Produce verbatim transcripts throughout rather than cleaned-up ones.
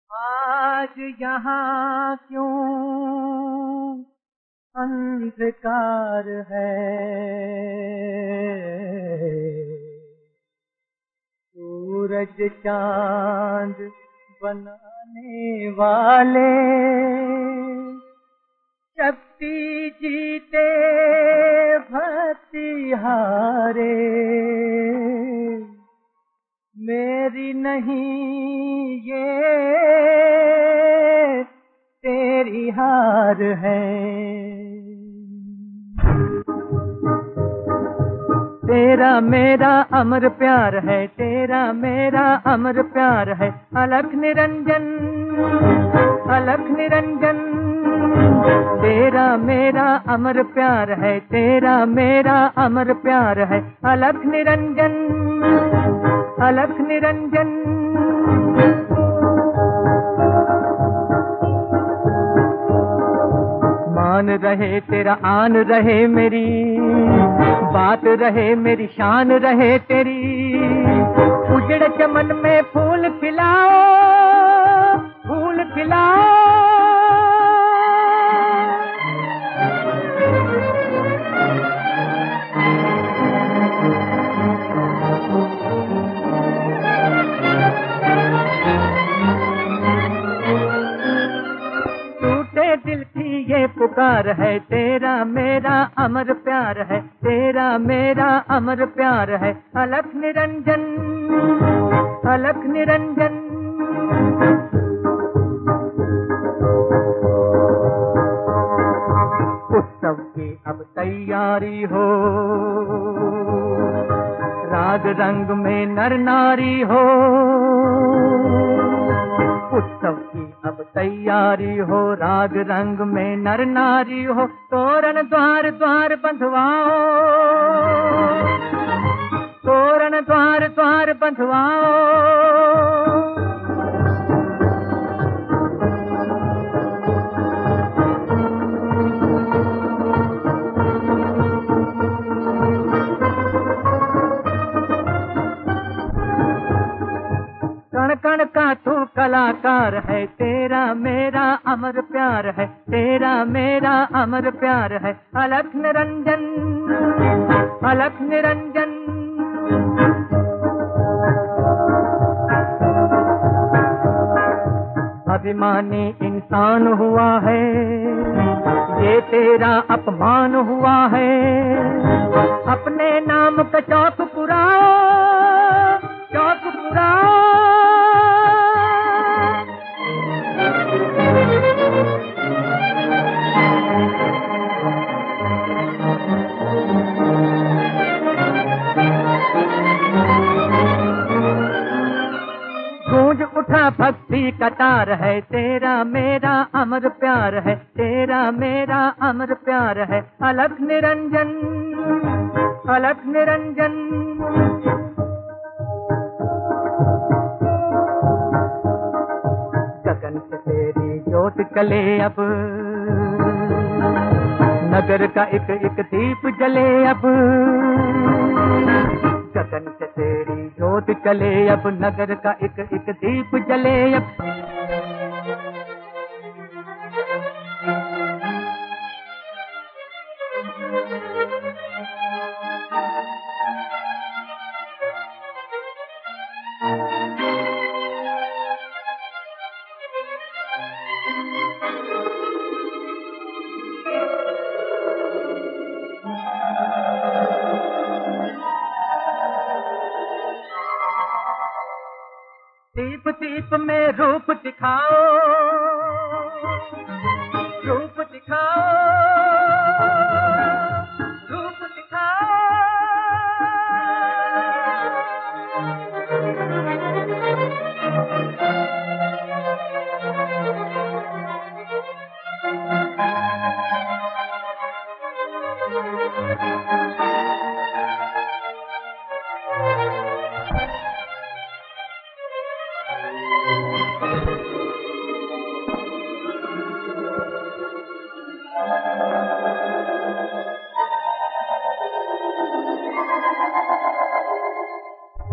आज यहाँ क्यों अंधकार है, सूरज चांद बनाने वाले शक्ति जीते भक्ति हारे, मेरी नहीं ये तेरी हार है। तेरा मेरा अमर प्यार है, तेरा मेरा अमर प्यार है, अलख निरंजन अलख निरंजन। तेरा मेरा अमर प्यार है, तेरा मेरा अमर प्यार है, अलख निरंजन अलख निरंजन। मान रहे तेरा आन रहे मेरी बात रहे, मेरी शान रहे तेरी। उजड़ चमन में फूल खिलाओ फूल खिलाओ। दिल की ये पुकार है, तेरा मेरा अमर प्यार है, तेरा मेरा अमर प्यार है, अलख निरंजन अलख निरंजन। उत्सव की अब तैयारी हो, राग रंग में नर नारी हो। उत्सव की अब तैयारी हो, राग रंग में नर नारी हो। तोरण द्वार द्वार बंधवाओ, तोरण द्वार द्वार बंधवाओ। कण कण का तू कलाकार है, तेरा मेरा अमर प्यार है, तेरा मेरा अमर प्यार है, अलख निरंजन अलख निरंजन। अभिमानी इंसान हुआ है, ये तेरा अपमान हुआ है। अपने नाम का चौक पुराओ चौक पुराओ। गूंज उठा भक्ति का तार है, तेरा मेरा अमर प्यार है, तेरा मेरा अमर प्यार है, अलख निरंजन अलख निरंजन। गगन से तेरी ज्योत चले अब, नगर का एक एक दीप जले अब। गगन से तेरी ज्योत चले अब, नगर का एक एक दीप जले अब। दीप दीप में रूप दिखाओ रूप दिखाओ रूप दिखाओ।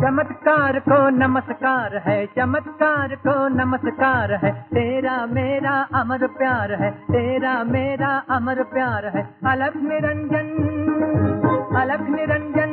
चमत्कार को नमस्कार है, चमत्कार को नमस्कार है, तेरा मेरा अमर प्यार है, तेरा मेरा अमर प्यार है। अलख निरंजन, अलख निरंजन।